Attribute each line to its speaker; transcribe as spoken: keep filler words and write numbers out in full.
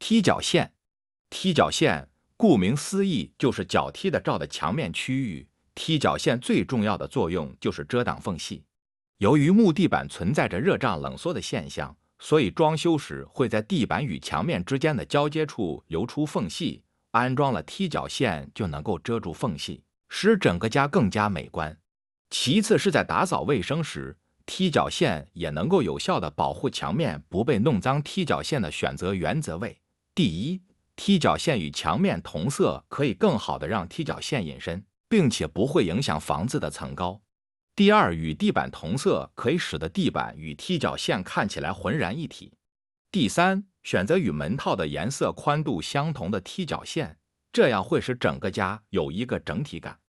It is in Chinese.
Speaker 1: 踢脚线，踢脚线顾名思义就是脚踢的照的墙面区域。踢脚线最重要的作用就是遮挡缝隙。由于木地板存在着热胀冷缩的现象，所以装修时会在地板与墙面之间的交接处留出缝隙，安装了踢脚线就能够遮住缝隙，使整个家更加美观。其次是在打扫卫生时，踢脚线也能够有效地保护墙面不被弄脏。踢脚线的选择原则为：第一，踢脚线与墙面同色，可以更好地让踢脚线隐身，并且不会影响房子的层高。第二，与地板同色，可以使得地板与踢脚线看起来浑然一体。第三，选择与门套的颜色宽度相同的踢脚线，这样会使整个家有一个整体感。